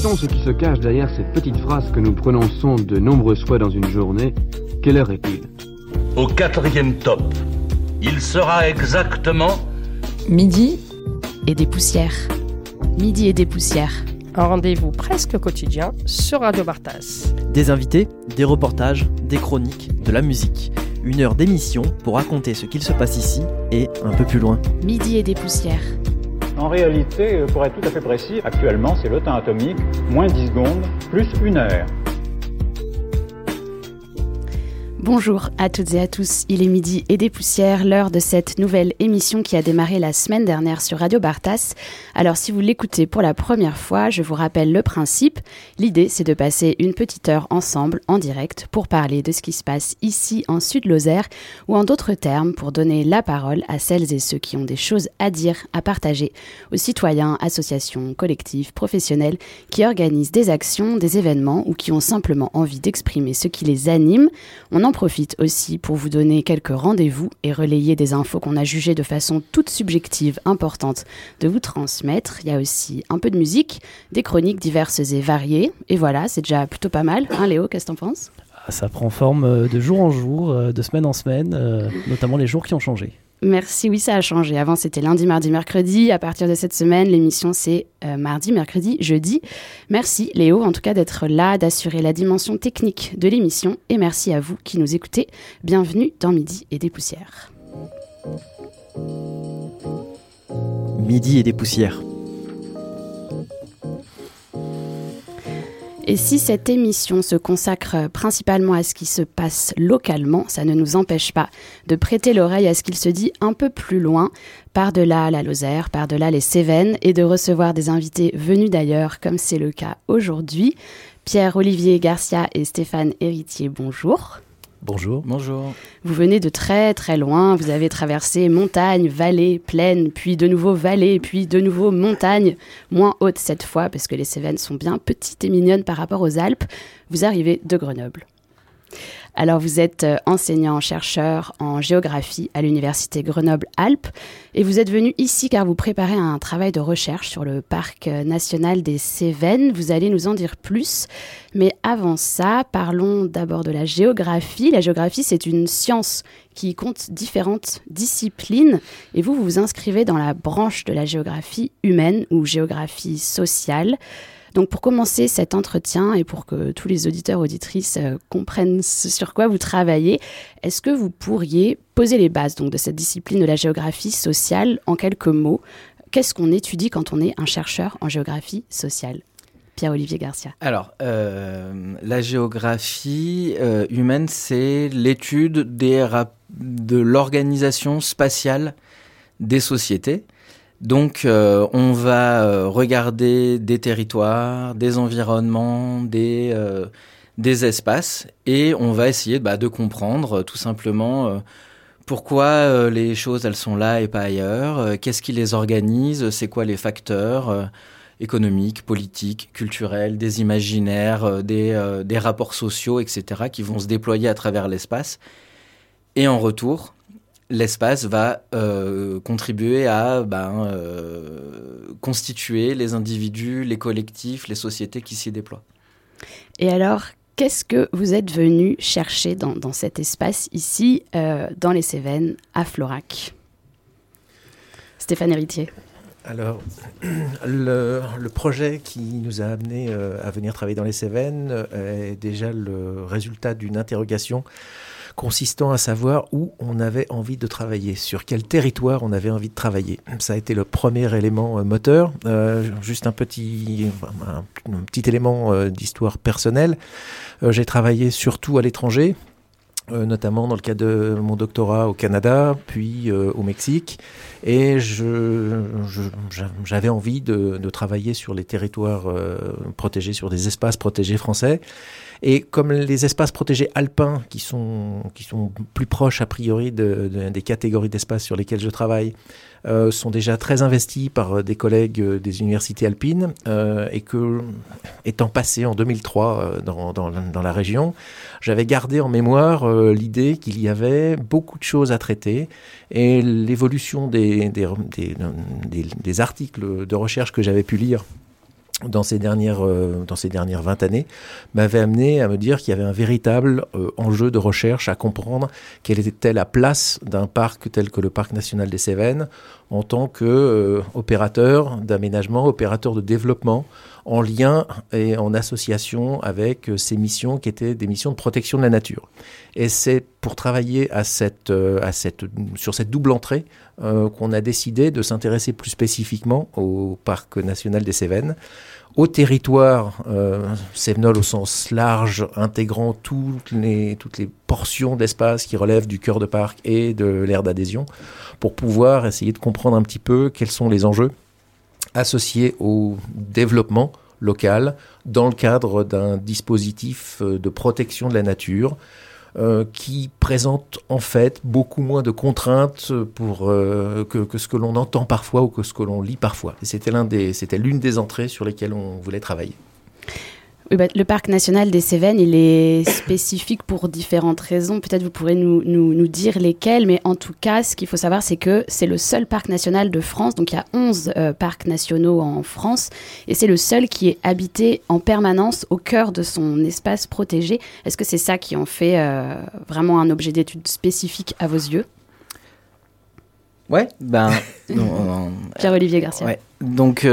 Mettons ce qui se cache derrière cette petite phrase que nous prononçons de nombreuses fois dans une journée. Quelle heure est-il ? Au 4e top, il sera exactement... Midi et des poussières. Midi et des poussières. Un rendez-vous presque quotidien sur Radio Bartas. Des invités, des reportages, des chroniques, de la musique. 1 heure d'émission pour raconter ce qu'il se passe ici et un peu plus loin. Midi et des poussières. En réalité, pour être tout à fait précis, actuellement c'est le temps atomique, moins 10 secondes, plus 1 heure. Bonjour à toutes et à tous, il est midi et des poussières, l'heure de cette nouvelle émission qui a démarré la semaine dernière sur Radio Bartas. Alors si vous l'écoutez pour la première fois, je vous rappelle le principe. L'idée c'est de passer une petite heure ensemble en direct pour parler de ce qui se passe ici en Sud-Lozère ou en d'autres termes pour donner la parole à celles et ceux qui ont des choses à dire, à partager, aux citoyens, associations, collectifs, professionnels qui organisent des actions, des événements ou qui ont simplement envie d'exprimer ce qui les anime. On en profite aussi pour vous donner quelques rendez-vous et relayer des infos qu'on a jugées de façon toute subjective importante de vous transmettre. Il y a aussi un peu de musique, des chroniques diverses et variées. Et voilà, c'est déjà plutôt pas mal. Hein Léo, qu'est-ce que t'en penses ? Ça prend forme de jour en jour, de semaine en semaine, notamment les jours qui ont changé. Merci, oui, ça a changé. Avant, c'était lundi, mardi, mercredi. À partir de cette semaine, l'émission, c'est mardi, mercredi, jeudi. Merci, Léo, en tout cas, d'être là, d'assurer la dimension technique de l'émission. Et merci à vous qui nous écoutez. Bienvenue dans Midi et des poussières. Midi et des poussières. Et si cette émission se consacre principalement à ce qui se passe localement, ça ne nous empêche pas de prêter l'oreille à ce qu'il se dit un peu plus loin, par-delà la Lozère, par-delà les Cévennes, et de recevoir des invités venus d'ailleurs, comme c'est le cas aujourd'hui. Pierre-Olivier Garcia et Stéphane Héritier, bonjour. Bonjour. Bonjour. Vous venez de très très loin, vous avez traversé montagne, vallée, plaine, puis de nouveau vallée, puis de nouveau montagne, moins haute cette fois parce que les Cévennes sont bien petites et mignonnes par rapport aux Alpes. Vous arrivez de Grenoble. Alors vous êtes enseignant-chercheur en géographie à l'université Grenoble-Alpes et vous êtes venu ici car vous préparez un travail de recherche sur le parc national des Cévennes. Vous allez nous en dire plus. Mais avant ça, parlons d'abord de la géographie. La géographie, c'est une science qui compte différentes disciplines et vous vous inscrivez dans la branche de la géographie humaine ou géographie sociale. Donc pour commencer cet entretien et pour que tous les auditeurs auditrices comprennent ce sur quoi vous travaillez, est-ce que vous pourriez poser les bases donc, de cette discipline de la géographie sociale en quelques mots ? Qu'est-ce qu'on étudie quand on est un chercheur en géographie sociale ? Pierre-Olivier Garcia. Alors, la géographie humaine, c'est l'étude de l'organisation spatiale des sociétés. Donc, on va regarder des territoires, des environnements, des espaces, et on va essayer de comprendre tout simplement pourquoi les choses elles sont là et pas ailleurs, qu'est-ce qui les organise, c'est quoi les facteurs économiques, politiques, culturels, des imaginaires, des rapports sociaux, etc., qui vont se déployer à travers l'espace. Et en retour, l'espace va contribuer à constituer les individus, les collectifs, les sociétés qui s'y déploient. Et alors, qu'est-ce que vous êtes venu chercher dans cet espace ici, dans les Cévennes, à Florac ? Stéphane Héritier. Alors, le projet qui nous a amené à venir travailler dans les Cévennes est déjà le résultat d'une interrogation consistant à savoir où on avait envie de travailler, sur quel territoire on avait envie de travailler. Ça a été le premier élément moteur. Juste un petit élément d'histoire personnelle. J'ai travaillé surtout à l'étranger, notamment dans le cadre de mon doctorat au Canada, puis au Mexique. Et j'avais envie de travailler sur les territoires protégés, sur des espaces protégés français. Et comme les espaces protégés alpins, qui sont plus proches a priori des catégories d'espaces sur lesquels je travaille, sont déjà très investis par des collègues des universités alpines, et que, étant passé en 2003 dans la région, j'avais gardé en mémoire l'idée qu'il y avait beaucoup de choses à traiter, et l'évolution des articles de recherche que j'avais pu lire dans ces dernières 20 années, m'avait amené à me dire qu'il y avait un véritable enjeu de recherche à comprendre quelle était la place d'un parc tel que le Parc national des Cévennes en tant qu'opérateur d'aménagement, opérateur de développement, en lien et en association avec ces missions qui étaient des missions de protection de la nature. Et c'est pour travailler sur cette double entrée qu'on a décidé de s'intéresser plus spécifiquement au Parc national des Cévennes, au territoire cévenol au sens large, intégrant toutes les portions d'espace qui relèvent du cœur de parc et de l'aire d'adhésion, pour pouvoir essayer de comprendre un petit peu quels sont les enjeux associés au développement local dans le cadre d'un dispositif de protection de la nature qui présente en fait beaucoup moins de contraintes que ce que l'on entend parfois ou que ce que l'on lit parfois. Et c'était l'une des entrées sur lesquelles on voulait travailler. Oui, le parc national des Cévennes, il est spécifique pour différentes raisons. Peut-être vous pourrez nous dire lesquelles, mais en tout cas, ce qu'il faut savoir, c'est que c'est le seul parc national de France. Donc, il y a 11 parcs nationaux en France, et c'est le seul qui est habité en permanence au cœur de son espace protégé. Est-ce que c'est ça qui en fait vraiment un objet d'étude spécifique à vos yeux ? Ouais, Pierre-Olivier Garcia. Ouais. Donc,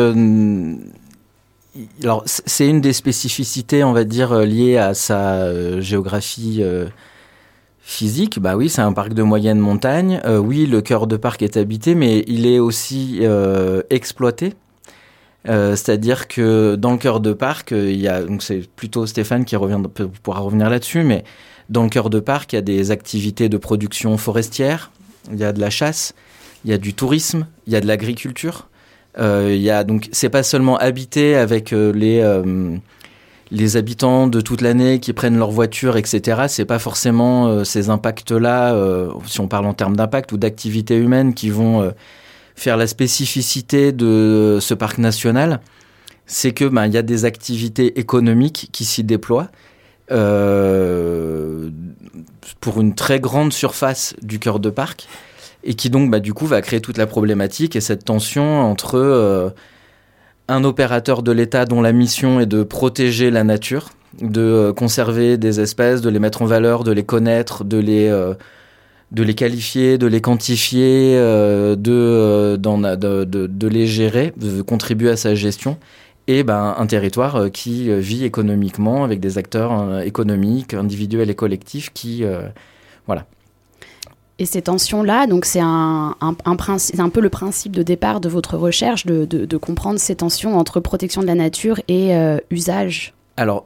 alors, c'est une des spécificités, on va dire, liées à sa géographie physique. Bah oui, c'est un parc de moyenne montagne. Oui, le cœur de parc est habité, mais il est aussi exploité. C'est-à-dire que dans le cœur de parc, donc c'est plutôt Stéphane qui pourra revenir là-dessus, mais dans le cœur de parc, il y a des activités de production forestière, il y a de la chasse, il y a du tourisme, il y a de l'agriculture. Donc c'est pas seulement habité avec les habitants de toute l'année qui prennent leur voiture, etc. C'est pas forcément ces impacts-là, si on parle en termes d'impact ou d'activités humaines, qui vont faire la spécificité de ce parc national. C'est que il y a des activités économiques qui s'y déploient pour une très grande surface du cœur de parc. Et qui donc, du coup, va créer toute la problématique et cette tension entre un opérateur de l'État dont la mission est de protéger la nature, de conserver des espèces, de les mettre en valeur, de les connaître, de les qualifier, de les quantifier, de les gérer, de contribuer à sa gestion, et un territoire qui vit économiquement avec des acteurs économiques, individuels et collectifs qui... voilà. Et ces tensions-là, donc c'est un peu le principe de départ de votre recherche, de comprendre ces tensions entre protection de la nature et usage. Alors,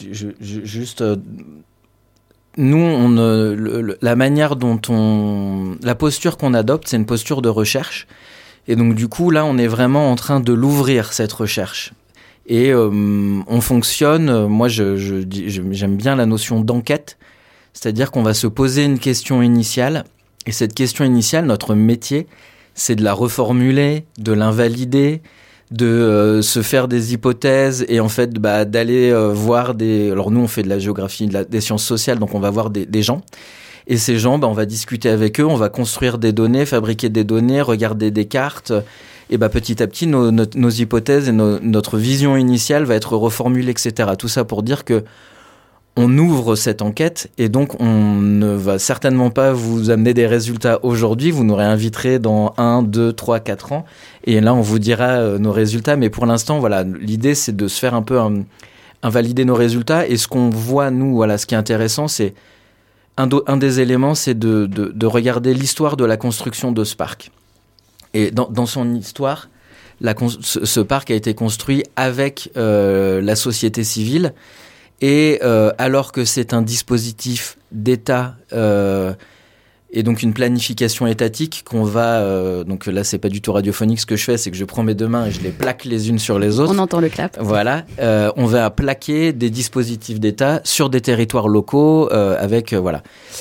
nous, la manière dont la posture qu'on adopte, c'est une posture de recherche. Et donc, du coup, là, on est vraiment en train de l'ouvrir, cette recherche. Et on fonctionne, moi, j'aime bien la notion d'enquête, c'est-à-dire qu'on va se poser une question initiale. Et cette question initiale, notre métier, c'est de la reformuler, de l'invalider, de se faire des hypothèses et en fait d'aller voir des... Alors nous, on fait de la géographie, des sciences sociales, donc on va voir des gens. Et ces gens, on va discuter avec eux, on va construire des données, fabriquer des données, regarder des cartes. Et petit à petit, nos hypothèses et notre vision initiale va être reformulée, etc. Tout ça pour dire que on ouvre cette enquête et donc on ne va certainement pas vous amener des résultats aujourd'hui. Vous nous réinviterez dans 1, 2, 3, 4 ans et là on vous dira nos résultats. Mais pour l'instant, voilà, l'idée c'est de se faire un peu invalider nos résultats. Et ce qu'on voit, nous, voilà, ce qui est intéressant, c'est un des éléments, c'est de regarder l'histoire de la construction de ce parc. Et dans son histoire, ce parc a été construit avec la société civile. Et alors que c'est un dispositif d'État et donc une planification étatique qu'on va... donc là, c'est pas du tout radiophonique ce que je fais, c'est que je prends mes deux mains et je les plaque les unes sur les autres. On entend le clap. Voilà. On va plaquer des dispositifs d'État sur des territoires locaux avec... voilà.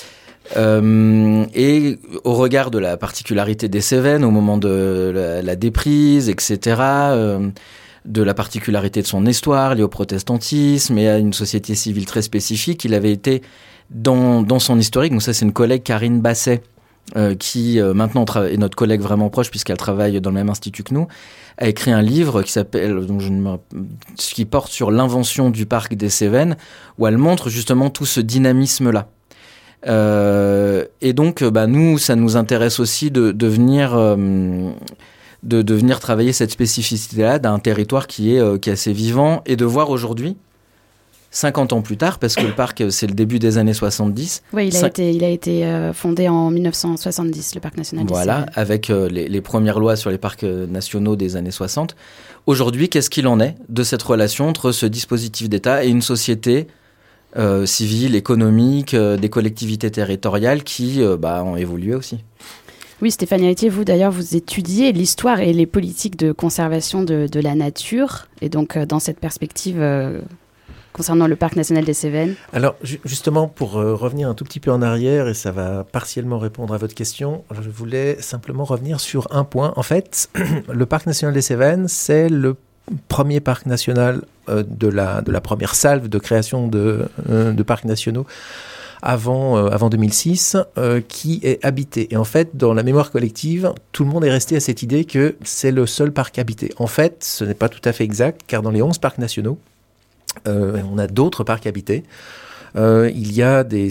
Et au regard de la particularité des Cévennes, au moment de la déprise, etc., de la particularité de son histoire liée au protestantisme et à une société civile très spécifique, il avait été dans son historique, donc ça c'est une collègue, Karine Basset, qui maintenant est notre collègue vraiment proche puisqu'elle travaille dans le même institut que nous, a écrit un livre qui s'appelle, qui porte sur l'invention du parc des Cévennes, où elle montre justement tout ce dynamisme-là. Et donc, nous, ça nous intéresse aussi de venir travailler cette spécificité-là d'un territoire qui est assez vivant et de voir aujourd'hui, 50 ans plus tard, parce que le parc, c'est le début des années 70. Oui, il a été fondé en 1970, le parc national des Cévennes. Voilà, avec les premières lois sur les parcs nationaux des années 60. Aujourd'hui, qu'est-ce qu'il en est de cette relation entre ce dispositif d'État et une société civile, économique, des collectivités territoriales qui ont évolué aussi? Oui, Stéphanie Héritier, vous d'ailleurs, vous étudiez l'histoire et les politiques de conservation de la nature. Et donc, dans cette perspective... concernant le parc national des Cévennes. Alors, justement, pour revenir un tout petit peu en arrière, et ça va partiellement répondre à votre question, je voulais simplement revenir sur un point. En fait, le parc national des Cévennes, c'est le premier parc national de la première salve de création de parcs nationaux avant 2006, qui est habité. Et en fait, dans la mémoire collective, tout le monde est resté à cette idée que c'est le seul parc habité. En fait, ce n'est pas tout à fait exact, car dans les 11 parcs nationaux, on a d'autres parcs habités. Il y a des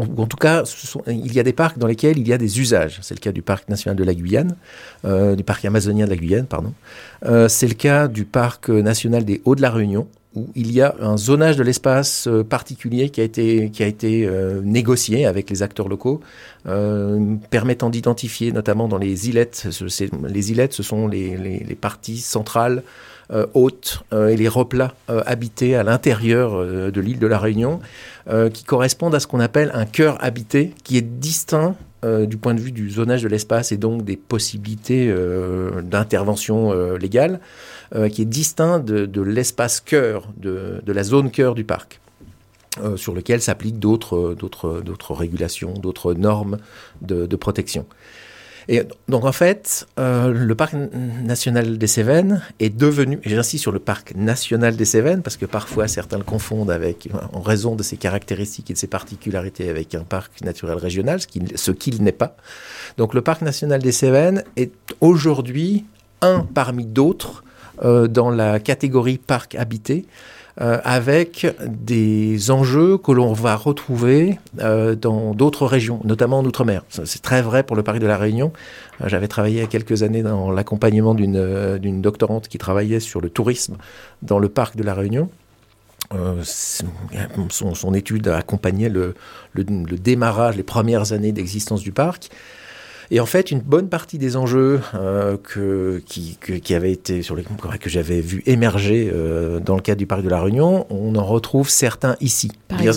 parcs dans lesquels il y a des usages. C'est le cas du parc national de la Guyane, du parc amazonien de la Guyane, pardon. C'est le cas du parc national des Hauts de la Réunion, où il y a un zonage de l'espace particulier qui a été négocié avec les acteurs locaux, permettant d'identifier, notamment dans les ilettes. Les ilettes, ce sont les parties centrales hautes et les replats habités à l'intérieur de l'île de la Réunion, qui correspondent à ce qu'on appelle un cœur habité, qui est distinct du point de vue du zonage de l'espace et donc des possibilités d'intervention légale, qui est distinct de l'espace cœur, de la zone cœur du parc, sur lequel s'appliquent d'autres régulations, d'autres normes de protection. Et donc en fait, le parc national des Cévennes est devenu, et j'insiste sur le parc national des Cévennes, parce que parfois certains le confondent en raison de ses caractéristiques et de ses particularités avec un parc naturel régional, ce qu'il n'est pas. Donc le parc national des Cévennes est aujourd'hui un parmi d'autres dans la catégorie parc habité, avec des enjeux que l'on va retrouver dans d'autres régions, notamment en Outre-mer. C'est très vrai pour le parc de la Réunion. J'avais travaillé il y a quelques années dans l'accompagnement d'une doctorante qui travaillait sur le tourisme dans le parc de la Réunion. Son étude accompagnait le démarrage, les premières années d'existence du parc. Et en fait, une bonne partie des enjeux qui avaient été que j'avais vu émerger dans le cadre du parc de la Réunion, on en retrouve certains ici.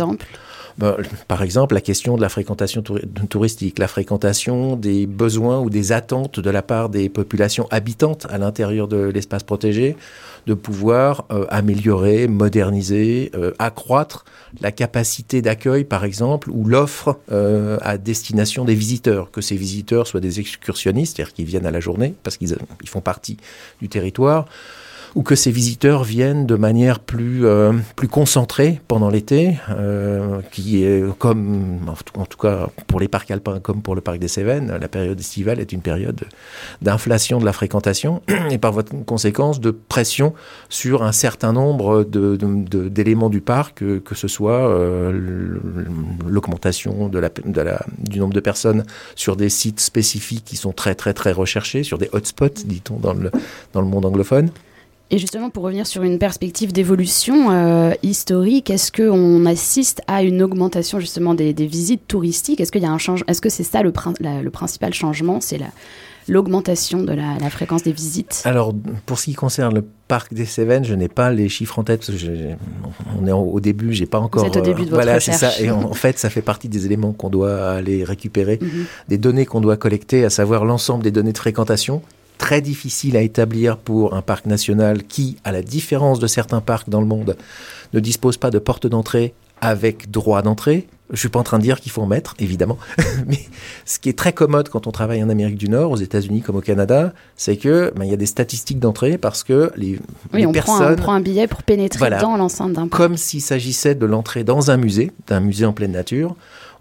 Par exemple, la question de la fréquentation touristique, la fréquentation des besoins ou des attentes de la part des populations habitantes à l'intérieur de l'espace protégé, de pouvoir améliorer, moderniser, accroître la capacité d'accueil, par exemple, ou l'offre à destination des visiteurs, que ces visiteurs soient des excursionnistes, c'est-à-dire qu'ils viennent à la journée, parce qu'ils font partie du territoire, ou que ces visiteurs viennent de manière plus concentrée pendant l'été, qui est comme, en tout cas pour les parcs alpins comme pour le parc des Cévennes, la période estivale est une période d'inflation de la fréquentation et par voie de conséquence de pression sur un certain nombre d'éléments du parc, que ce soit l'augmentation du nombre de personnes sur des sites spécifiques qui sont très très très recherchés, sur des hotspots, dit-on dans le monde anglophone. Et justement, pour revenir sur une perspective d'évolution historique, est-ce qu'on assiste à une augmentation justement des visites touristiques ? Est-ce qu'il y a un changement ? Est-ce que c'est ça le principal changement ? C'est l'augmentation de la fréquence des visites ? Alors, pour ce qui concerne le parc des Cévennes, je n'ai pas les chiffres en tête, parce que on est au début, j'ai pas encore... Vous êtes au début de votre recherche. C'est ça. Et en fait, ça fait partie des éléments qu'on doit aller récupérer, des données qu'on doit collecter, à savoir l'ensemble des données de fréquentation. Très difficile à établir pour un parc national qui, à la différence de certains parcs dans le monde, ne dispose pas de porte d'entrée avec droit d'entrée. Je ne suis pas en train de dire qu'il faut en mettre, évidemment. Mais ce qui est très commode quand on travaille en Amérique du Nord, aux États-Unis comme au Canada, c'est que y a des statistiques d'entrée parce que les personnes... on prend un billet pour pénétrer dans l'enceinte d'un parc. Comme s'il s'agissait de l'entrée dans d'un musée en pleine nature.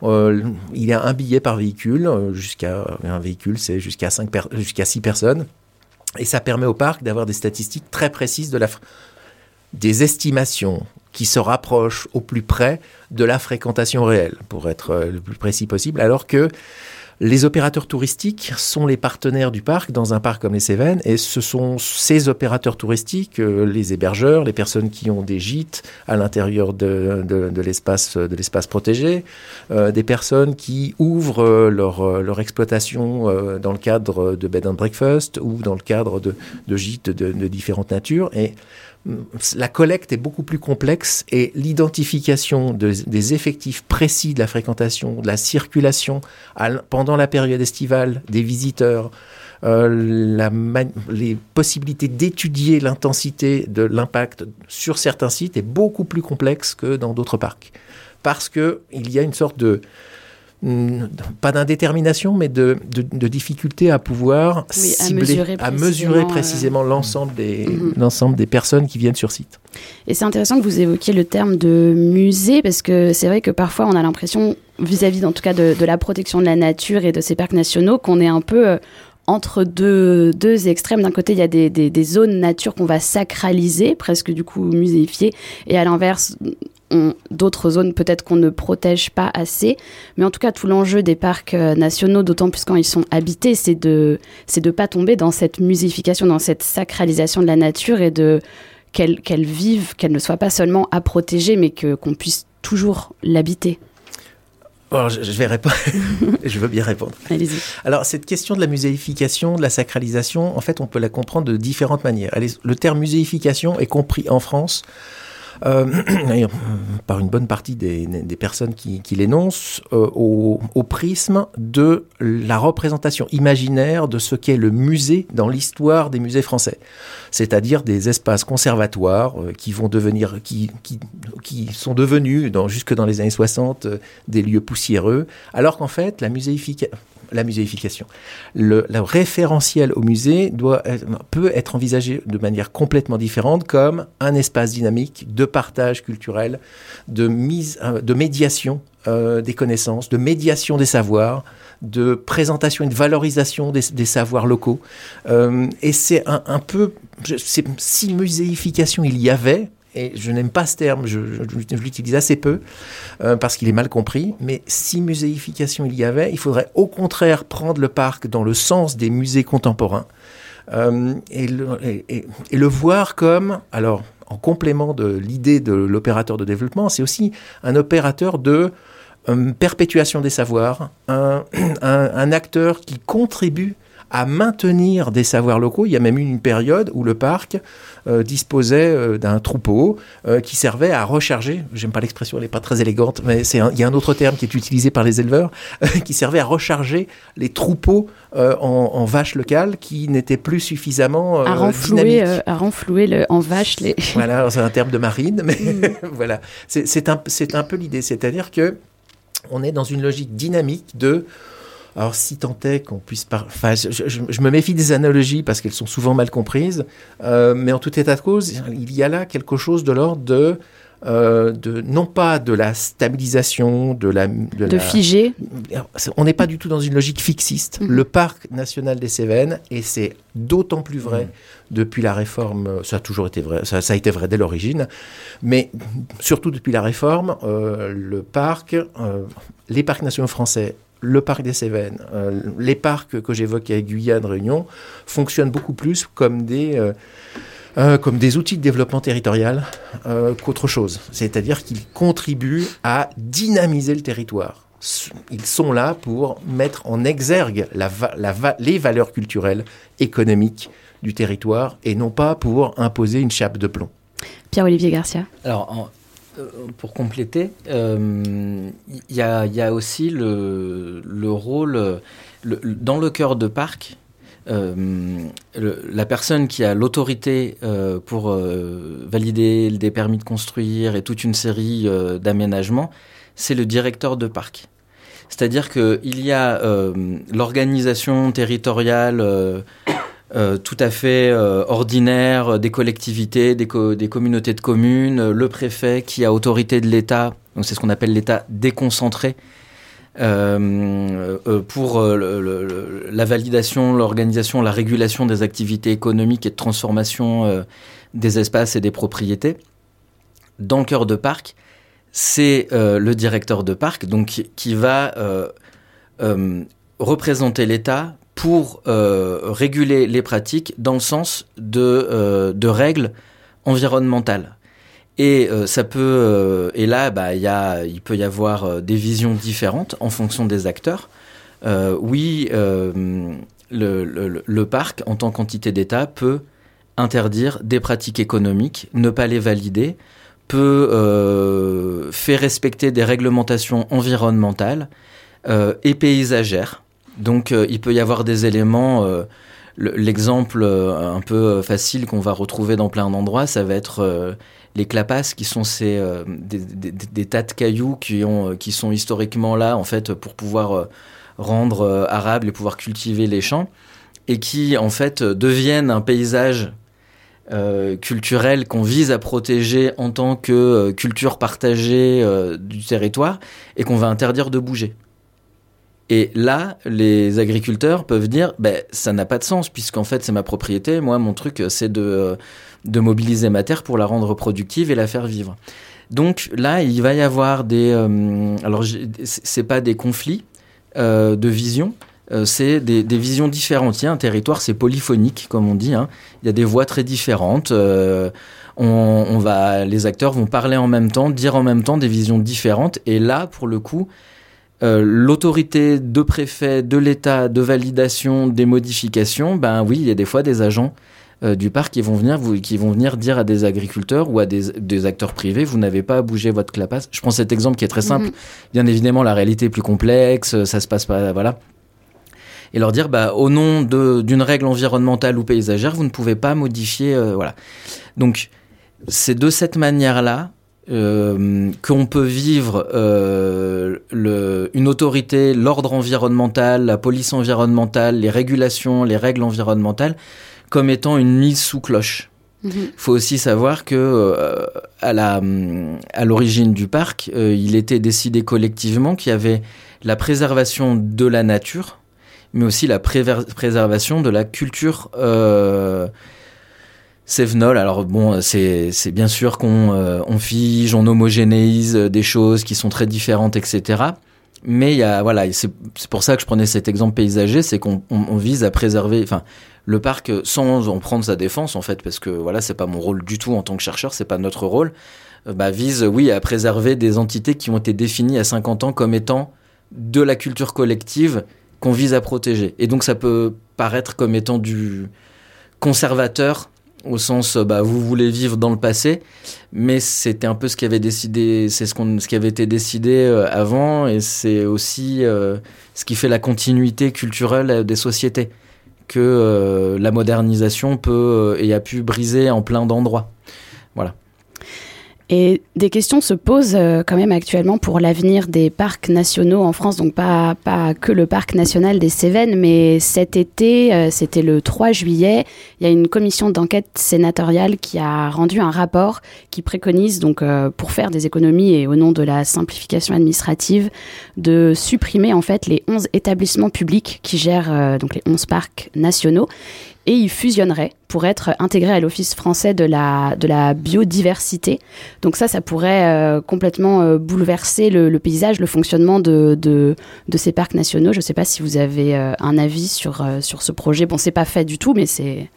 il y a un billet par véhicule, un véhicule c'est jusqu'à 6 personnes, et ça permet au parc d'avoir des statistiques très précises des estimations qui se rapprochent au plus près de la fréquentation réelle, pour être le plus précis possible, alors que les opérateurs touristiques sont les partenaires du parc dans un parc comme les Cévennes, et ce sont ces opérateurs touristiques, les hébergeurs, les personnes qui ont des gîtes à l'intérieur de l'espace protégé, des personnes qui ouvrent leur exploitation dans le cadre de bed and breakfast ou dans le cadre de gîtes de différentes natures. Et la collecte est beaucoup plus complexe et l'identification des effectifs précis de la fréquentation, de la circulation pendant la période estivale des visiteurs, les possibilités d'étudier l'intensité de l'impact sur certains sites est beaucoup plus complexe que dans d'autres parcs. Parce qu'il y a une sorte pas d'indétermination, mais de difficulté à pouvoir cibler, à mesurer précisément l'ensemble des personnes qui viennent sur site. Et c'est intéressant que vous évoquiez le terme de musée, parce que c'est vrai que parfois on a l'impression, vis-à-vis en tout cas de la protection de la nature et de ces parcs nationaux, qu'on est un peu entre deux extrêmes. D'un côté, il y a des zones nature qu'on va sacraliser, presque du coup muséifier, et à l'inverse, d'autres zones peut-être qu'on ne protège pas assez. Mais en tout cas, tout l'enjeu des parcs nationaux, d'autant plus quand ils sont habités, c'est de pas tomber dans cette muséification, dans cette sacralisation de la nature, et qu'elle vive, qu'elle ne soit pas seulement à protéger, mais qu'on puisse toujours l'habiter. Alors, je vais répondre. Je veux bien répondre. Allez-y. Alors, cette question de la muséification, de la sacralisation, en fait, on peut la comprendre de différentes manières. Le terme muséification est compris en France par une bonne partie des personnes qui l'énoncent au prisme de la représentation imaginaire de ce qu'est le musée dans l'histoire des musées français. C'est-à-dire des espaces conservatoires qui sont devenus jusque dans les années 60 des lieux poussiéreux, alors qu'en fait la muséification, le référentiel au musée peut être envisagé de manière complètement différente comme un espace dynamique de partage culturel, de médiation des connaissances, de médiation des savoirs, de présentation et de valorisation des savoirs locaux. Et c'est un peu... Si muséification il y avait, et je n'aime pas ce terme, je l'utilise assez peu, parce qu'il est mal compris, mais si muséification il y avait, il faudrait au contraire prendre le parc dans le sens des musées contemporains, et le voir comme... Alors, en complément de l'idée de l'opérateur de développement, c'est aussi un opérateur de perpétuation des savoirs, un acteur qui contribue à maintenir des savoirs locaux. Il y a même eu une période où le parc disposait d'un troupeau qui servait à recharger, j'aime pas l'expression, elle n'est pas très élégante, mais il y a un autre terme qui est utilisé par les éleveurs, qui servait à recharger les troupeaux en vaches locales qui n'étaient plus suffisamment dynamiques. À renflouer en vaches les... Voilà, c'est un terme de marine, mais voilà. C'est un peu l'idée, c'est-à-dire que on est dans une logique dynamique de... Alors, si tant est qu'on puisse... je me méfie des analogies parce qu'elles sont souvent mal comprises, mais en tout état de cause, il y a là quelque chose de l'ordre de non pas de la stabilisation, de figer. On n'est pas du tout dans une logique fixiste. Le parc national des Cévennes, et c'est d'autant plus vrai depuis la réforme, ça a toujours été vrai, ça a été vrai dès l'origine, mais surtout depuis la réforme, les parcs nationaux français, le parc des Cévennes, les parcs que j'évoquais, Guyane, Réunion, fonctionnent beaucoup plus comme des outils de développement territorial qu'autre chose. C'est-à-dire qu'ils contribuent à dynamiser le territoire. Ils sont là pour mettre en exergue les valeurs culturelles, économiques du territoire et non pas pour imposer une chape de plomb. Pierre-Olivier Garcia. Alors, pour compléter, il y a aussi le rôle, dans le cœur de parc, la personne qui a l'autorité pour valider des permis de construire et toute une série d'aménagements, c'est le directeur de parc. C'est-à-dire qu'il y a l'organisation territoriale tout à fait ordinaire des collectivités, des communautés de communes, le préfet qui a autorité de l'État, donc c'est ce qu'on appelle l'État déconcentré, pour la validation, l'organisation, la régulation des activités économiques et de transformation des espaces et des propriétés. Dans le cœur de parc, c'est le directeur de parc donc, qui va représenter l'État pour réguler les pratiques dans le sens de règles environnementales. Et ça peut et là il peut y avoir des visions différentes en fonction des acteurs. Le parc en tant qu'entité d'État peut interdire des pratiques économiques, ne pas les valider, peut faire respecter des réglementations environnementales et paysagères. Donc il peut y avoir des éléments. L'exemple un peu facile qu'on va retrouver dans plein d'endroits, ça va être les clapasses, qui sont des tas de cailloux qui sont historiquement là en fait pour pouvoir rendre arable et pouvoir cultiver les champs, et qui en fait deviennent un paysage culturel qu'on vise à protéger en tant que culture partagée du territoire, et qu'on va interdire de bouger. Et là, les agriculteurs peuvent dire ça n'a pas de sens, puisqu'en fait, c'est ma propriété. Moi, mon truc, c'est de mobiliser ma terre pour la rendre productive et la faire vivre. Donc là, il va y avoir alors, c'est pas des conflits de vision, c'est des visions différentes. Il y a un territoire, c'est polyphonique, comme on dit. Il y a des voix très différentes. Les acteurs vont parler en même temps, dire en même temps des visions différentes. Et là, pour le coup, l'autorité de préfet, de l'État, de validation des modifications, oui, il y a des fois des agents du parc qui vont venir dire à des agriculteurs ou à des acteurs privés, vous n'avez pas à bouger votre clapasse. Je prends cet exemple qui est très simple. Bien évidemment, la réalité est plus complexe, ça se passe pas, voilà. Et leur dire, au nom d'une règle environnementale ou paysagère, vous ne pouvez pas modifier, voilà. Donc, c'est de cette manière-là qu'on peut vivre une autorité, l'ordre environnemental, la police environnementale, les régulations, les règles environnementales, comme étant une mise sous cloche. Faut aussi savoir que à l'origine du parc, il était décidé collectivement qu'il y avait la préservation de la nature, mais aussi la préservation de la culture cévenole. Alors bon, c'est bien sûr qu'on fige, on homogénéise des choses qui sont très différentes, etc. Mais il y a, voilà, c'est pour ça que je prenais cet exemple paysager, c'est qu'on vise à préserver, enfin, le parc sans en prendre sa défense, en fait, parce que voilà, c'est pas mon rôle du tout en tant que chercheur, c'est pas notre rôle, vise, oui, à préserver des entités qui ont été définies à 50 ans comme étant de la culture collective qu'on vise à protéger. Et donc ça peut paraître comme étant du conservateur, au sens, vous voulez vivre dans le passé, mais c'était un peu ce qui avait décidé, c'est ce qui avait été décidé avant, et c'est aussi ce qui fait la continuité culturelle des sociétés, que la modernisation peut et a pu briser en plein d'endroits. Voilà. Et des questions se posent quand même actuellement pour l'avenir des parcs nationaux en France, donc pas que le parc national des Cévennes, mais cet été, c'était le 3 juillet, il y a une commission d'enquête sénatoriale qui a rendu un rapport qui préconise, donc pour faire des économies et au nom de la simplification administrative, de supprimer en fait les 11 établissements publics qui gèrent donc les 11 parcs nationaux. Et il fusionnerait pour être intégré à l'Office français de la biodiversité. Donc ça pourrait complètement bouleverser le paysage, le fonctionnement de ces parcs nationaux. Je ne sais pas si vous avez un avis sur ce projet. Bon, c'est pas fait du tout, mais c'est...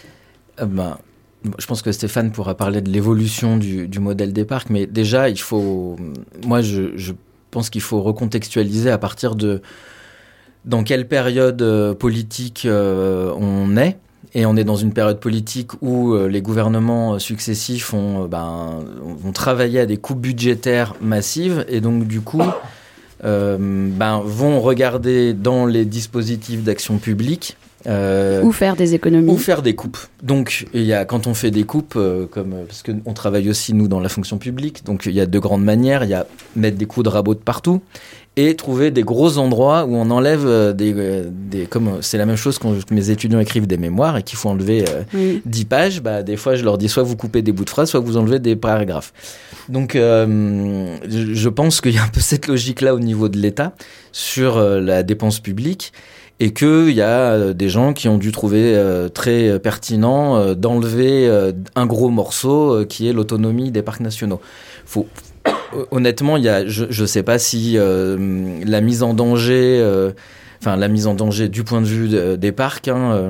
Je pense que Stéphane pourra parler de l'évolution du modèle des parcs, mais déjà, il faut... Moi, je pense qu'il faut recontextualiser à partir de... Dans quelle période politique on est. Et on est dans une période politique où les gouvernements successifs vont travailler à des coupes budgétaires massives, et donc du coup vont regarder dans les dispositifs d'action publique Ou faire des économies. Ou faire des coupes. Donc, quand on fait des coupes, parce qu'on travaille aussi, nous, dans la fonction publique, donc il y a deux grandes manières. Il y a mettre des coups de rabot de partout et trouver des gros endroits où on enlève comme c'est la même chose quand mes étudiants écrivent des mémoires et qu'il faut enlever 10 pages. Des fois, je leur dis soit vous coupez des bouts de phrases, soit vous enlevez des paragraphes. Donc, je pense qu'il y a un peu cette logique-là au niveau de l'État sur la dépense publique. Et qu'il y a des gens qui ont dû trouver très pertinent d'enlever un gros morceau qui est l'autonomie des parcs nationaux. Honnêtement, je sais pas si la mise en danger, du point de vue des parcs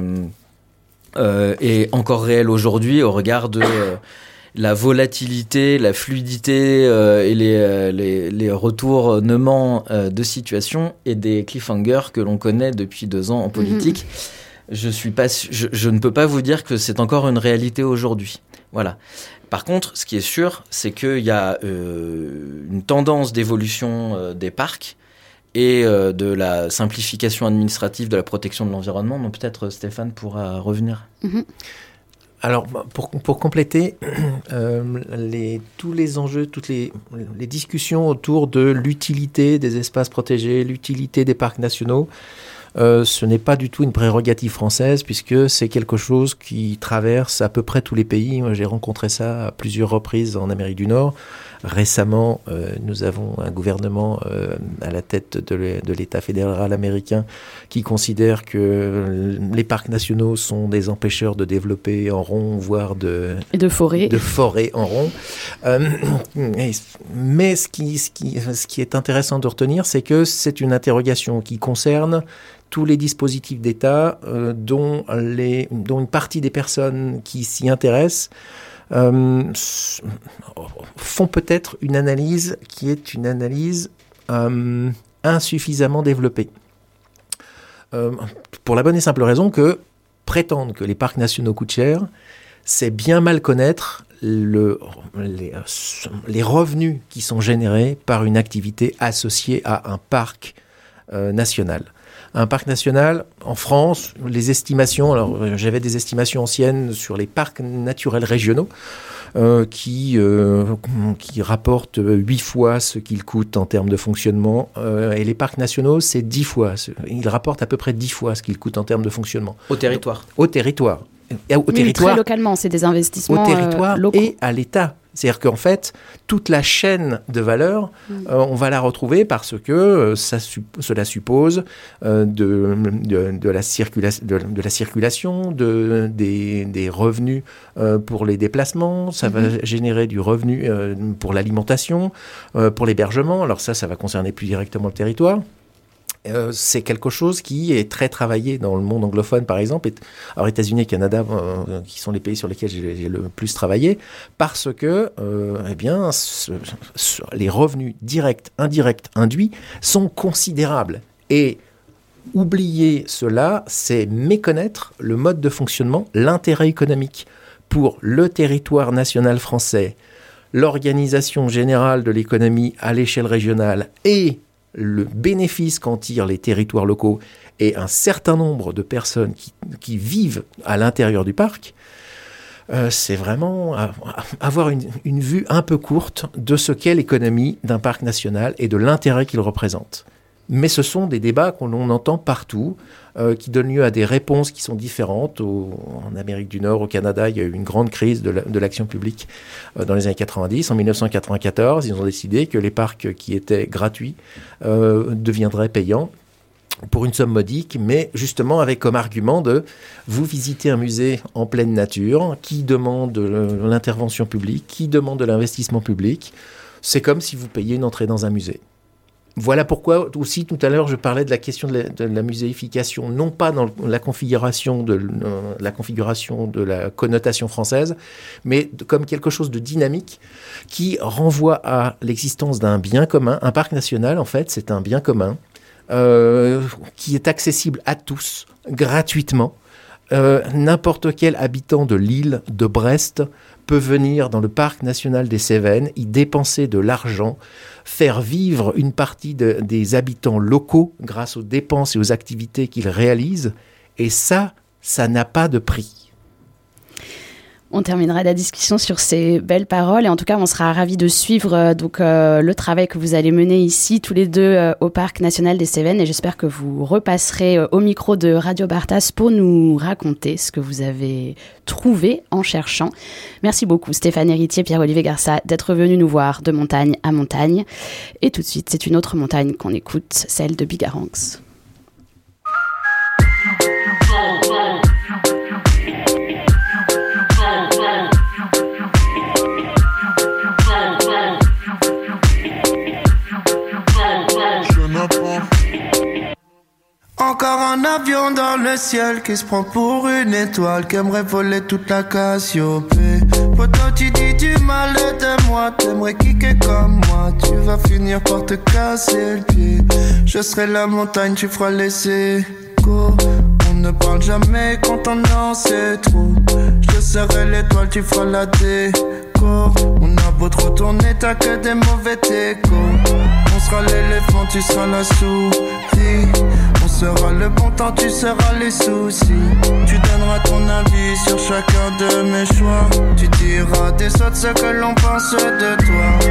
est encore réelle aujourd'hui au regard de la volatilité, la fluidité et les retournements de situation et des cliffhangers que l'on connaît depuis 2 ans en politique. Je ne peux pas vous dire que c'est encore une réalité aujourd'hui. Voilà. Par contre, ce qui est sûr, c'est qu'il y a une tendance d'évolution des parcs et de la simplification administrative de la protection de l'environnement, dont peut-être Stéphane pourra revenir. Alors, pour compléter, tous les enjeux, toutes les discussions autour de l'utilité des espaces protégés, l'utilité des parcs nationaux, ce n'est pas du tout une prérogative française, puisque c'est quelque chose qui traverse à peu près tous les pays. Moi, j'ai rencontré ça à plusieurs reprises en Amérique du Nord. Récemment, nous avons un gouvernement à la tête de l'État fédéral américain qui considère que les parcs nationaux sont des empêcheurs de développer en rond, voire de forêt en rond. Mais ce qui est intéressant de retenir, c'est que c'est une interrogation qui concerne tous les dispositifs d'État dont une partie des personnes qui s'y intéressent font peut-être une analyse qui est une analyse insuffisamment développée. Pour la bonne et simple raison que prétendre que les parcs nationaux coûtent cher, c'est bien mal connaître les revenus qui sont générés par une activité associée à un parc national. Un parc national, en France, les estimations, alors j'avais des estimations anciennes sur les parcs naturels régionaux qui rapportent 8 fois ce qu'ils coûtent en termes de fonctionnement. Et les parcs nationaux, c'est 10 fois. Ils rapportent à peu près 10 fois ce qu'ils coûtent en termes de fonctionnement. Au territoire. Au territoire. Très localement, c'est des investissements au territoire locaux. Et à l'État. C'est-à-dire qu'en fait, toute la chaîne de valeur, on va la retrouver parce que cela suppose de la circulation, des revenus pour les déplacements, ça va générer du revenu pour l'alimentation, pour l'hébergement. Alors ça va concerner plus directement le territoire. C'est quelque chose qui est très travaillé dans le monde anglophone, par exemple. Alors, États-Unis et Canada, qui sont les pays sur lesquels j'ai le plus travaillé, parce que, les revenus directs, indirects, induits sont considérables. Et oublier cela, c'est méconnaître le mode de fonctionnement, l'intérêt économique pour le territoire national français, l'organisation générale de l'économie à l'échelle régionale et le bénéfice qu'en tirent les territoires locaux et un certain nombre de personnes qui vivent à l'intérieur du parc, c'est vraiment avoir une vue un peu courte de ce qu'est l'économie d'un parc national et de l'intérêt qu'il représente. Mais ce sont des débats qu'on entend partout, qui donnent lieu à des réponses qui sont différentes. En Amérique du Nord, au Canada, il y a eu une grande crise de l'action publique dans les années 90. En 1994, ils ont décidé que les parcs qui étaient gratuits deviendraient payants pour une somme modique, mais justement avec comme argument de vous visitez un musée en pleine nature qui demande l'intervention publique, qui demande de l'investissement public. C'est comme si vous payiez une entrée dans un musée. Voilà pourquoi aussi tout à l'heure je parlais de la question de la muséification, non pas dans la configuration de la connotation française, mais comme quelque chose de dynamique qui renvoie à l'existence d'un bien commun. Un parc national, en fait, c'est un bien commun qui est accessible à tous, gratuitement. N'importe quel habitant de l'île de Brest peut venir dans le parc national des Cévennes, y dépenser de l'argent, faire vivre une partie des habitants locaux grâce aux dépenses et aux activités qu'ils réalisent, Et ça n'a pas de prix. On terminera la discussion sur ces belles paroles et en tout cas on sera ravis de suivre le travail que vous allez mener ici tous les deux au Parc National des Cévennes et j'espère que vous repasserez au micro de Radio Bartas pour nous raconter ce que vous avez trouvé en cherchant. Merci beaucoup Stéphane Héritier, Pierre-Olivier Garça d'être venus nous voir de montagne à montagne et tout de suite c'est une autre montagne qu'on écoute, celle de Bigarranx. Encore un avion dans le ciel qui se prend pour une étoile, qui aimerait voler toute la Cassiopée. Pourtant tu dis du mal de moi, t'aimerais kicker comme moi, tu vas finir par te casser le pied. Je serai la montagne, tu feras laisser go. On ne parle jamais quand on en sait trop. Je serai l'étoile, tu feras la déco. On a beau trop tourner, t'as que des mauvais techos. On sera l'éléphant, tu seras la souris. On sera le bon temps, tu seras les soucis. Tu donneras ton avis sur chacun de mes choix. Tu diras des autres ce que l'on pense de toi.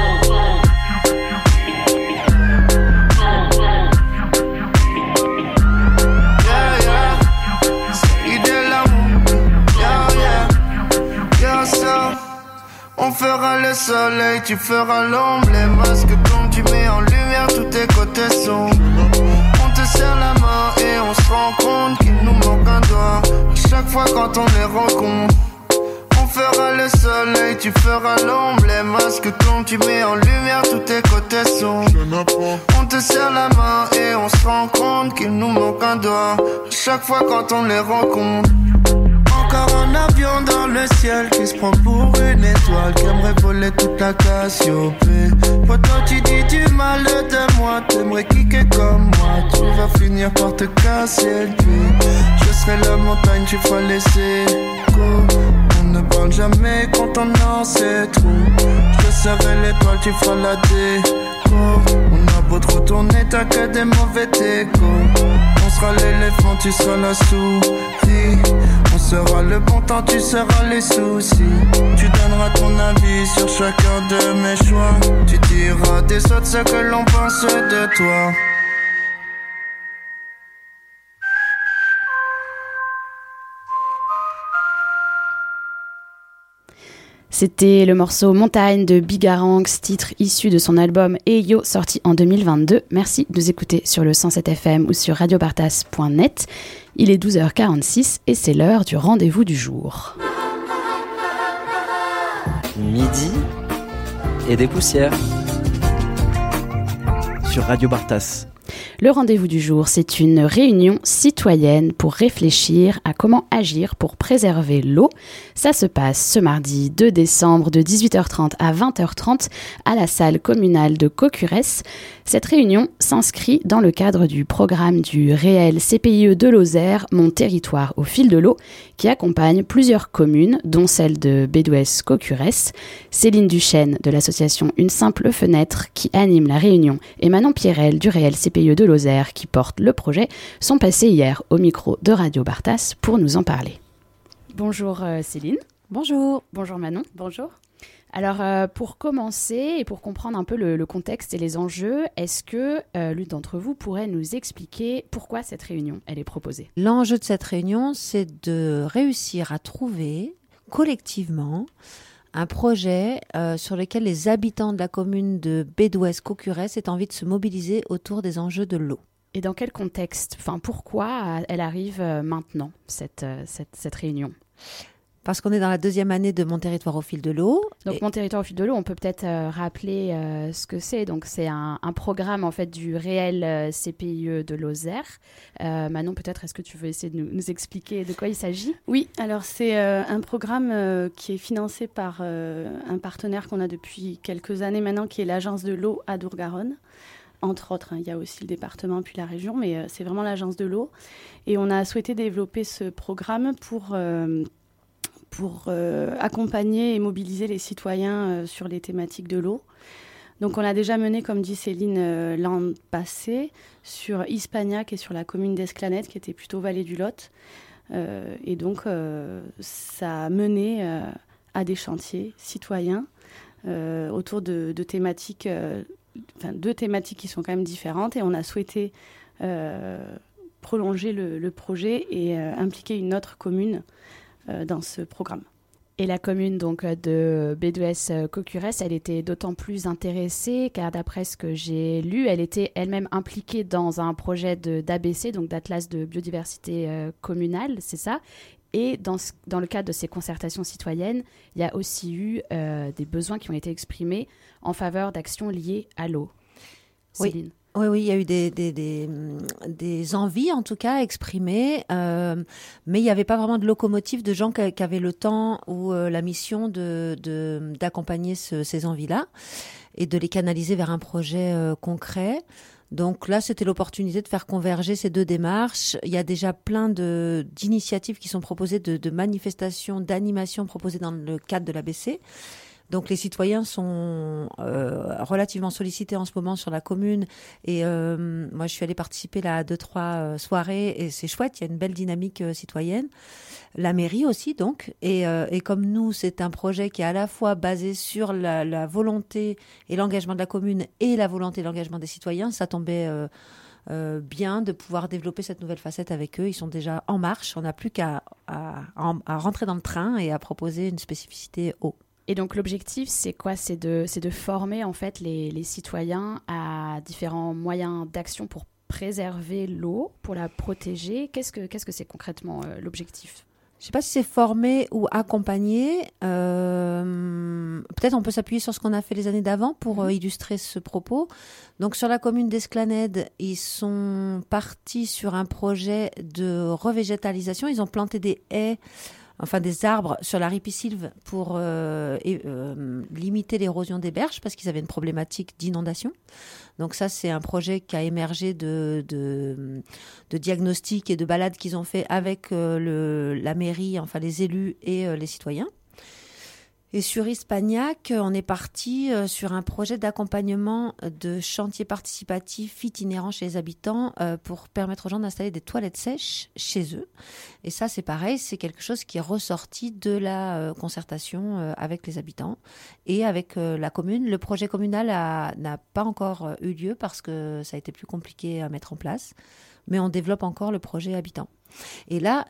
Yeah, yeah. C'est idée l'amour. Yeah, yeah. Yeah, ça. On fera le soleil, tu feras l'ombre. Les masques tombent, tu mets en lumière tous tes côtés sombres. On te serre la main et on se rend compte qu'il nous manque un doigt. Chaque fois quand on les rencontre, on fera le soleil, tu feras l'ombre. Les masques tombent, tu mets en lumière tous tes côtés sombres. On te serre la main et on se rend compte qu'il nous manque un doigt. Chaque fois quand on les rencontre. Encore un avion dans le ciel qui se prend pour une étoile, qui aimerait voler toute la Cassiopée. Pourtant tu dis du mal de moi, t'aimerais kicker comme moi, tu vas finir par te casser le pied. Je serai la montagne, tu feras laisser go. On ne parle jamais quand on en sait trop. Je serai l'étoile, tu feras la déco. On a beau trop tourner, t'as que des mauvais techos. On sera l'éléphant, tu seras la souris. On sera le bon temps, tu seras les soucis. Tu donneras ton avis sur chacun de mes choix. Tu diras des autres ce que l'on pense de toi. C'était le morceau Montagne de Bigarranx, titre issu de son album Eyo, sorti en 2022. Merci de nous écouter sur le 107 FM ou sur radiobartas.net. Il est 12h46 et c'est l'heure du rendez-vous du jour. Midi et des poussières. Sur Radio Bartas. Le rendez-vous du jour, c'est une réunion citoyenne pour réfléchir à comment agir pour préserver l'eau. Ça se passe ce mardi 2 décembre de 18h30 à 20h30 à la salle communale de Caucurès. Cette réunion s'inscrit dans le cadre du programme du réel CPIE de Lozère, Mon territoire au fil de l'eau, qui accompagne plusieurs communes, dont celle de Bédouès-Caucurès. Céline Duchesne de l'association Une simple fenêtre qui anime la réunion et Manon Pierrel du réel CPIE de Lozère qui porte le projet sont passés hier au micro de Radio Bartas pour nous en parler. Bonjour Céline. Bonjour. Bonjour Manon. Bonjour. Alors pour commencer et pour comprendre un peu le contexte et les enjeux, est-ce que l'une d'entre vous pourrait nous expliquer pourquoi cette réunion elle est proposée ? L'enjeu de cette réunion, c'est de réussir à trouver collectivement un projet sur lequel les habitants de la commune de Bédouès-Caucurès aient envie de se mobiliser autour des enjeux de l'eau. Et dans quel contexte ? Enfin, pourquoi elle arrive maintenant, cette réunion ? Parce qu'on est dans la 2e année de Mon territoire au fil de l'eau. Donc Mon territoire au fil de l'eau, on peut peut-être rappeler ce que c'est. Donc c'est un programme en fait du réel CPIE de Lozère. Manon, peut-être est-ce que tu veux essayer de nous expliquer de quoi il s'agit ? Oui, alors c'est un programme qui est financé par un partenaire qu'on a depuis quelques années maintenant, qui est l'agence de l'eau Adour-Garonne. Entre autres, il y a aussi le département puis la région, mais c'est vraiment l'agence de l'eau. Et on a souhaité développer ce programme pour accompagner et mobiliser les citoyens sur les thématiques de l'eau. Donc on a déjà mené, comme dit Céline, l'an passé sur Hispagnac et sur la commune d'Esclanette, qui était plutôt vallée du Lot. Et donc ça a mené à des chantiers citoyens autour de thématiques, deux thématiques qui sont quand même différentes. Et on a souhaité prolonger le projet et impliquer une autre commune dans ce programme. Et la commune donc de Bédouès-Caucurès, elle était d'autant plus intéressée car d'après ce que j'ai lu, elle était elle-même impliquée dans un projet d'ABC, donc d'Atlas de biodiversité communale, c'est ça. Et dans le cadre de ces concertations citoyennes, il y a aussi eu des besoins qui ont été exprimés en faveur d'actions liées à l'eau. Céline. Oui, il y a eu des envies, en tout cas, exprimées, mais il n'y avait pas vraiment de locomotive de gens qui avaient le temps ou la mission d'accompagner ces envies-là et de les canaliser vers un projet concret. Donc là, c'était l'opportunité de faire converger ces deux démarches. Il y a déjà plein d'initiatives qui sont proposées, de manifestations, d'animations proposées dans le cadre de l'ABC. Donc les citoyens sont relativement sollicités en ce moment sur la commune et moi je suis allée participer là à 2-3 soirées et c'est chouette, il y a une belle dynamique citoyenne. La mairie aussi donc et comme nous c'est un projet qui est à la fois basé sur la volonté et l'engagement de la commune et la volonté et l'engagement des citoyens, ça tombait bien de pouvoir développer cette nouvelle facette avec eux. Ils sont déjà en marche, on n'a plus qu'à rentrer dans le train et à proposer une spécificité eau. Et donc l'objectif, c'est quoi ? C'est de former en fait les citoyens à différents moyens d'action pour préserver l'eau, pour la protéger. Qu'est-ce que c'est concrètement l'objectif ? Je ne sais pas si c'est former ou accompagner. Peut-être on peut s'appuyer sur ce qu'on a fait les années d'avant pour illustrer ce propos. Donc sur la commune d'Esclanède, ils sont partis sur un projet de revégétalisation. Ils ont planté des haies, enfin des arbres sur la ripisylve pour limiter l'érosion des berges parce qu'ils avaient une problématique d'inondation. Donc ça, c'est un projet qui a émergé de diagnostics et de balades qu'ils ont fait avec la mairie, enfin les élus et les citoyens. Et sur Hispagnac, on est parti sur un projet d'accompagnement de chantiers participatifs itinérants chez les habitants pour permettre aux gens d'installer des toilettes sèches chez eux. Et ça, c'est pareil, c'est quelque chose qui est ressorti de la concertation avec les habitants et avec la commune. Le projet communal n'a pas encore eu lieu parce que ça a été plus compliqué à mettre en place, mais on développe encore le projet habitant. Et là,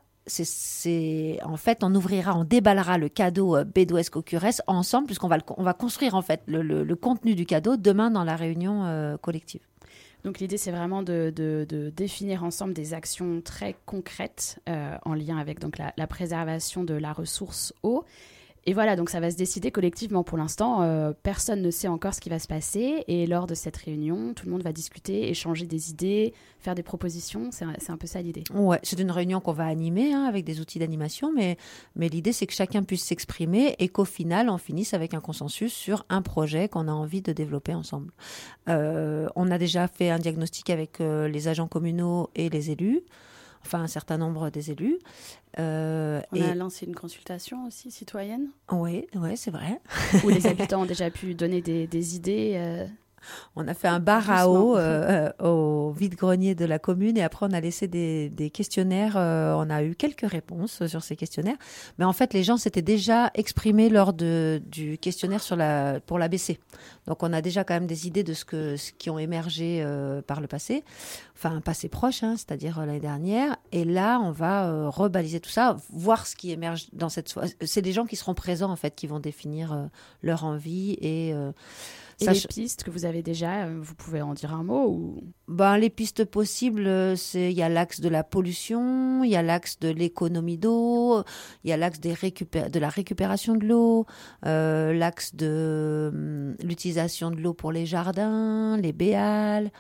en fait, on déballera le cadeau Bédouès-Caucurès ensemble, puisqu'on va construire en fait le contenu du cadeau demain dans la réunion collective. Donc l'idée, c'est vraiment de définir ensemble des actions très concrètes en lien avec donc, la préservation de la ressource eau. Et voilà, donc ça va se décider collectivement. Pour l'instant, personne ne sait encore ce qui va se passer. Et lors de cette réunion, tout le monde va discuter, échanger des idées, faire des propositions. C'est un peu ça l'idée. Ouais, c'est une réunion qu'on va animer avec des outils d'animation. Mais l'idée, c'est que chacun puisse s'exprimer et qu'au final, on finisse avec un consensus sur un projet qu'on a envie de développer ensemble. On a déjà fait un diagnostic avec les agents communaux et les élus. Enfin, un certain nombre des élus. On a lancé une consultation aussi citoyenne. Oui, c'est vrai. Où les habitants ont déjà pu donner des idées. On a fait un bar à eau au vide-grenier de la commune et après on a laissé des questionnaires. On a eu quelques réponses sur ces questionnaires. Mais en fait, les gens s'étaient déjà exprimés lors du questionnaire pour l'ABC. Donc on a déjà quand même des idées de ce qui ont émergé par le passé. Enfin, un passé proche, c'est-à-dire l'année dernière. Et là, on va rebaliser tout ça, voir ce qui émerge dans cette soirée. C'est les gens qui seront présents, en fait, qui vont définir leur envie et les pistes que vous avez déjà, vous pouvez en dire un mot Les pistes possibles, il y a l'axe de la pollution, il y a l'axe de l'économie d'eau, il y a l'axe de la récupération de l'eau, l'axe de l'utilisation de l'eau pour les jardins, les béals,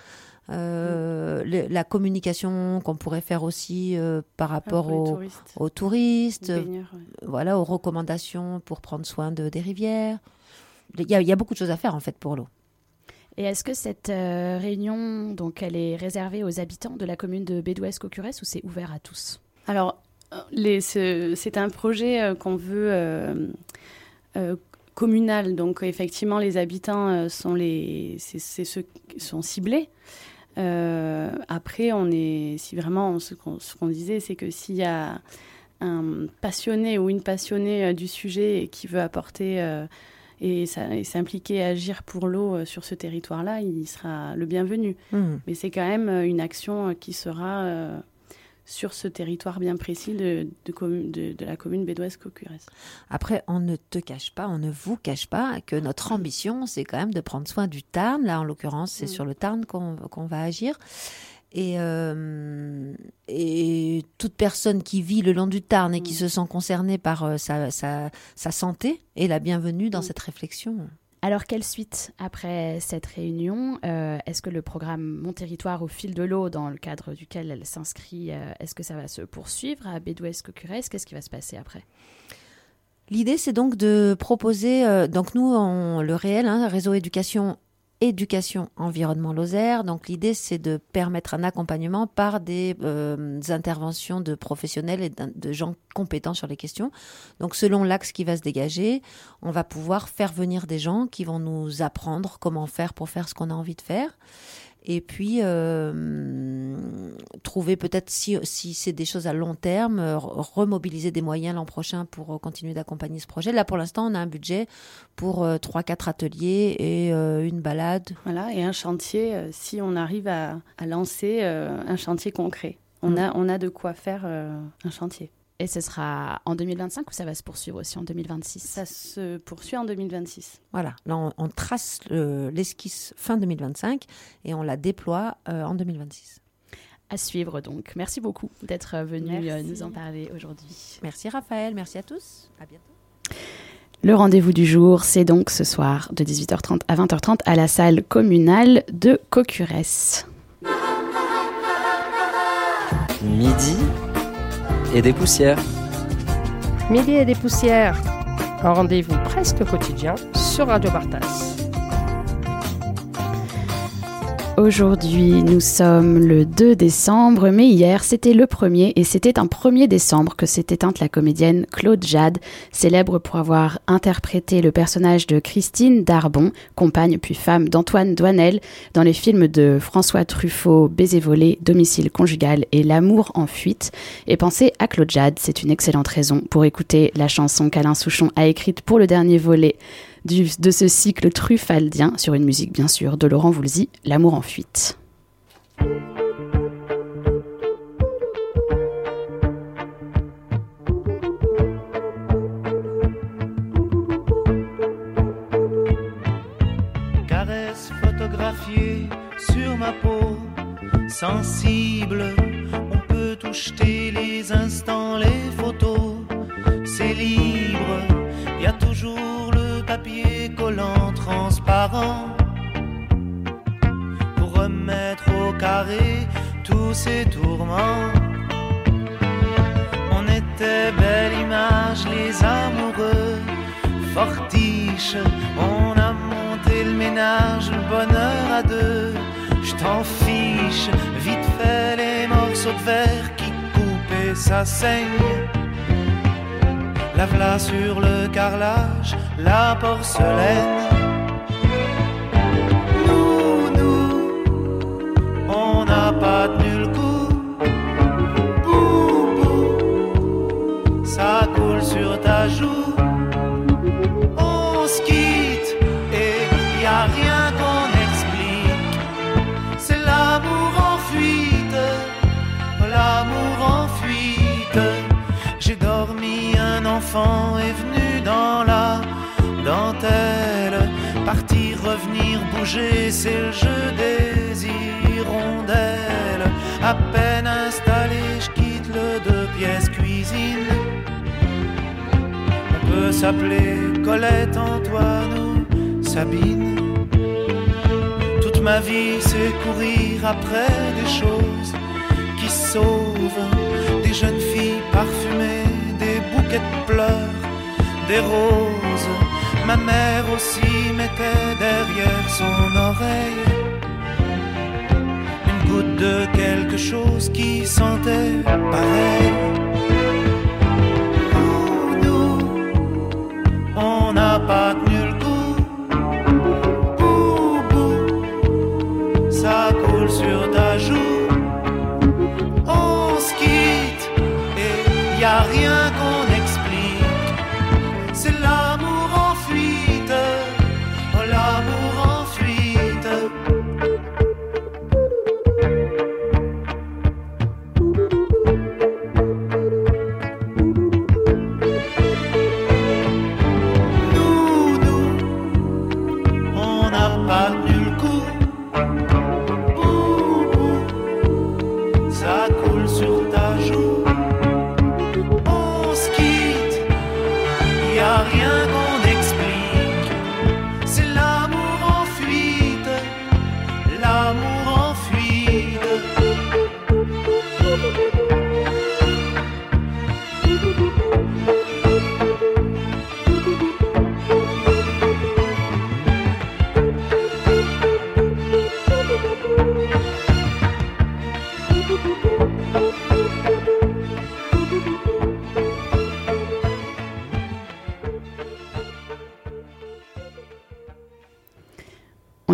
la communication qu'on pourrait faire aussi par rapport aux touristes, voilà, aux recommandations pour prendre soin des rivières. Il y a beaucoup de choses à faire en fait pour l'eau. Et est-ce que cette réunion, donc, elle est réservée aux habitants de la commune de Bédouès-Caucurès ou c'est ouvert à tous ? Alors, c'est un projet qu'on veut communal. Donc effectivement, les habitants sont ceux qui sont ciblés. Après, ce qu'on disait, c'est que s'il y a un passionné ou une passionnée du sujet et qui veut apporter et s'impliquer et agir pour l'eau sur ce territoire-là, il sera le bienvenu. Mais c'est quand même une action qui sera sur ce territoire bien précis de la commune bédoise-Caucurès. Après, on ne vous cache pas que notre ambition, c'est quand même de prendre soin du Tarn. Là, en l'occurrence, c'est sur le Tarn qu'on va agir. Et toute personne qui vit le long du Tarn et qui se sent concernée par sa santé est la bienvenue dans cette réflexion. Alors, quelle suite après cette réunion? Est-ce que le programme Mon territoire au fil de l'eau, dans le cadre duquel elle s'inscrit, est-ce que ça va se poursuivre à Bédoise-Caucurès? Qu'est-ce qui va se passer après? L'idée, c'est donc de proposer, donc nous, le réel, réseau éducation environnement Lozère. Donc l'idée, c'est de permettre un accompagnement par des interventions de professionnels et de gens compétents sur les questions. Donc selon l'axe qui va se dégager, on va pouvoir faire venir des gens qui vont nous apprendre comment faire pour faire ce qu'on a envie de faire. Et puis, trouver peut-être, si c'est des choses à long terme, remobiliser des moyens l'an prochain pour continuer d'accompagner ce projet. Là, pour l'instant, on a un budget pour 3-4 ateliers et une balade. Voilà, et un chantier, si on arrive à lancer un chantier concret. On a de quoi faire un chantier. Et ce sera en 2025 ou ça va se poursuivre aussi en 2026? Ça se poursuit en 2026. Voilà, là on trace l'esquisse fin 2025 et on la déploie en 2026. À suivre donc. Merci beaucoup d'être venu nous en parler aujourd'hui. Merci Raphaël, merci à tous. À bientôt. Le rendez-vous du jour, c'est donc ce soir de 18h30 à 20h30 à la salle communale de Caucurès. Midi et des poussières. Midi et des poussières, un rendez-vous presque quotidien sur Radio Bartas. Aujourd'hui, nous sommes le 2 décembre, mais hier, c'était le 1er, et c'était un 1er décembre que s'est éteinte la comédienne Claude Jade, célèbre pour avoir interprété le personnage de Christine Darbon, compagne puis femme d'Antoine Doinel, dans les films de François Truffaut, Baiser volé, Domicile conjugal et L'amour en fuite. Et penser à Claude Jade, c'est une excellente raison pour écouter la chanson qu'Alain Souchon a écrite pour le dernier volet de ce cycle truffaldien, sur une musique bien sûr de Laurent Voulzy, L'amour en fuite. Caresse photographiée sur ma peau, sensible, on peut tout jeter les instants, les photos, c'est libre, y a toujours papier collant transparent pour remettre au carré tous ces tourments. On était belle image, les amoureux fortiches. On a monté le ménage, le bonheur à deux. Je t'en fiche, vite fait les morceaux de verre qui coupent et ça saigne. La v'là sur le carrelage, la porcelaine. Nous, on n'a pas tenu le coup. Bou, ça coule sur ta joue. On se quitte et y a rien qu'on explique. C'est l'amour en fuite, l'amour en fuite. J'ai dormi, un enfant est venu dans la dentelle. Partir, revenir, bouger, c'est le jeu des hirondelles. À peine installé, je quitte le 2 pièces cuisine. On peut s'appeler Colette, Antoine ou Sabine. Toute ma vie, c'est courir après des choses qui sauvent. Des jeunes filles parfumées, des bouquets de pleurs, des roses. Ma mère aussi mettait derrière son oreille une goutte de quelque chose qui sentait pareil. Nous, on n'a pas tenu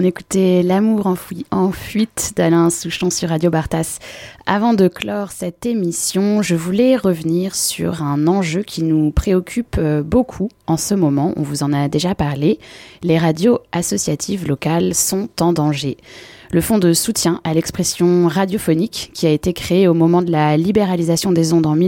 écoutait L'amour en fuite d'Alain Souchon sur Radio Bartas. Avant de clore cette émission, je voulais revenir sur un enjeu qui nous préoccupe beaucoup en ce moment. On vous en a déjà parlé. Les radios associatives locales sont en danger. Le fonds de soutien à l'expression radiophonique qui a été créé au moment de la libéralisation des ondes en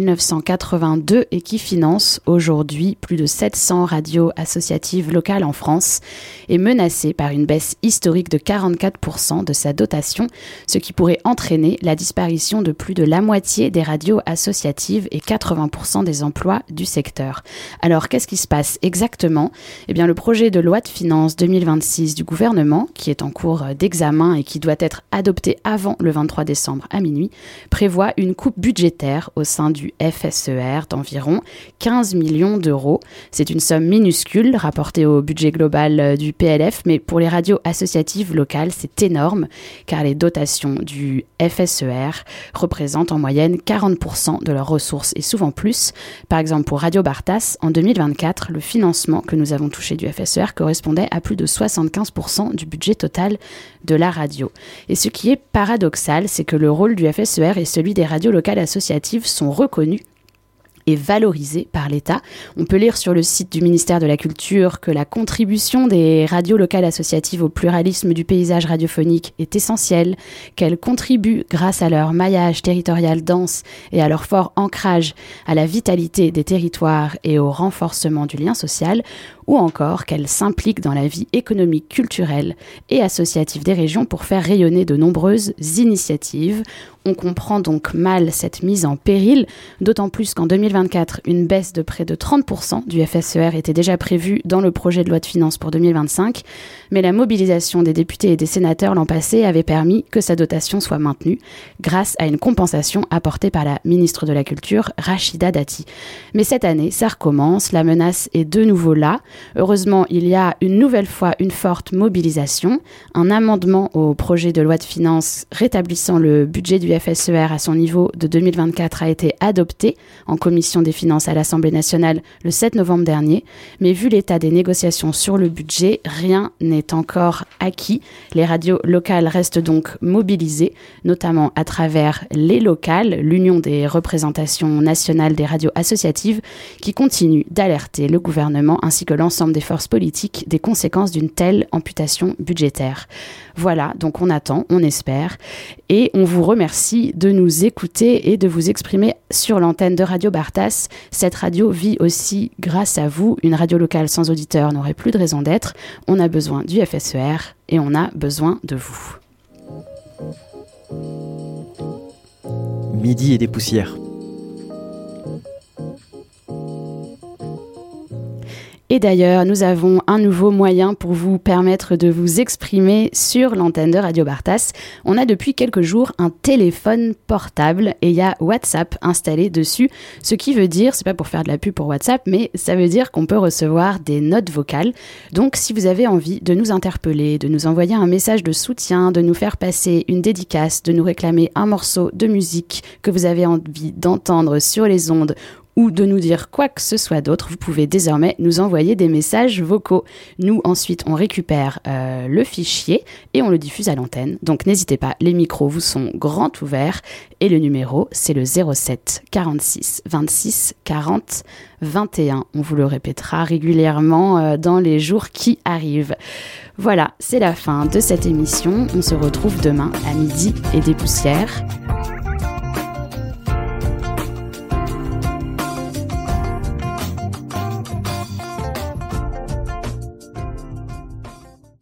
1982 et qui finance aujourd'hui plus de 700 radios associatives locales en France est menacé par une baisse historique de 44% de sa dotation, ce qui pourrait entraîner la disparition de plus de la moitié des radios associatives et 80% des emplois du secteur. Alors qu'est-ce qui se passe exactement ? Eh bien, le projet de loi de finances 2026 du gouvernement, qui est en cours d'examen et qui doit être adopté avant le 23 décembre à minuit, prévoit une coupe budgétaire au sein du FSER d'environ 15 millions d'euros. C'est une somme minuscule rapportée au budget global du PLF, mais pour les radios associatives locales, c'est énorme, car les dotations du FSER représentent en moyenne 40% de leurs ressources et souvent plus. Par exemple, pour Radio Bartas, en 2024, le financement que nous avons touché du FSER correspondait à plus de 75% du budget total de la radio. Et ce qui est paradoxal, c'est que le rôle du FSER et celui des radios locales associatives sont reconnus et valorisé par l'État. On peut lire sur le site du ministère de la Culture que la contribution des radios locales associatives au pluralisme du paysage radiophonique est essentielle, qu'elles contribuent, grâce à leur maillage territorial dense et à leur fort ancrage, à la vitalité des territoires et au renforcement du lien social, ou encore qu'elles s'impliquent dans la vie économique, culturelle et associative des régions pour faire rayonner de nombreuses initiatives. On comprend donc mal cette mise en péril, d'autant plus qu'en 2024, une baisse de près de 30% du FSER était déjà prévue dans le projet de loi de finances pour 2025, mais la mobilisation des députés et des sénateurs l'an passé avait permis que sa dotation soit maintenue grâce à une compensation apportée par la ministre de la Culture, Rachida Dati. Mais cette année, ça recommence, la menace est de nouveau là. Heureusement, il y a une nouvelle fois une forte mobilisation. Un amendement au projet de loi de finances rétablissant le budget du FSER à son niveau de 2024 a été adopté en commission des finances à l'Assemblée nationale le 7 novembre dernier. Mais vu l'état des négociations sur le budget, rien n'est encore acquis. Les radios locales restent donc mobilisées, notamment à travers les locales, l'Union des représentations nationales des radios associatives, qui continue d'alerter le gouvernement ainsi que l'ensemble des forces politiques des conséquences d'une telle amputation budgétaire. Voilà, donc on attend, on espère, et on vous remercie de nous écouter et de vous exprimer sur l'antenne de Radio Bartas. Cette radio vit aussi grâce à vous. Une radio locale sans auditeurs n'aurait plus de raison d'être. On a besoin du FSER et on a besoin de vous. Midi et des poussières. Et d'ailleurs, nous avons un nouveau moyen pour vous permettre de vous exprimer sur l'antenne de Radio Bartas. On a depuis quelques jours un téléphone portable et il y a WhatsApp installé dessus. Ce qui veut dire, c'est pas pour faire de la pub pour WhatsApp, mais ça veut dire qu'on peut recevoir des notes vocales. Donc si vous avez envie de nous interpeller, de nous envoyer un message de soutien, de nous faire passer une dédicace, de nous réclamer un morceau de musique que vous avez envie d'entendre sur les ondes, ou de nous dire quoi que ce soit d'autre, vous pouvez désormais nous envoyer des messages vocaux. Nous, ensuite, on récupère le fichier et on le diffuse à l'antenne. Donc n'hésitez pas, les micros vous sont grands ouverts et le numéro, c'est le 07 46 26 40 21. On vous le répétera régulièrement dans les jours qui arrivent. Voilà, c'est la fin de cette émission. On se retrouve demain à midi et des poussières.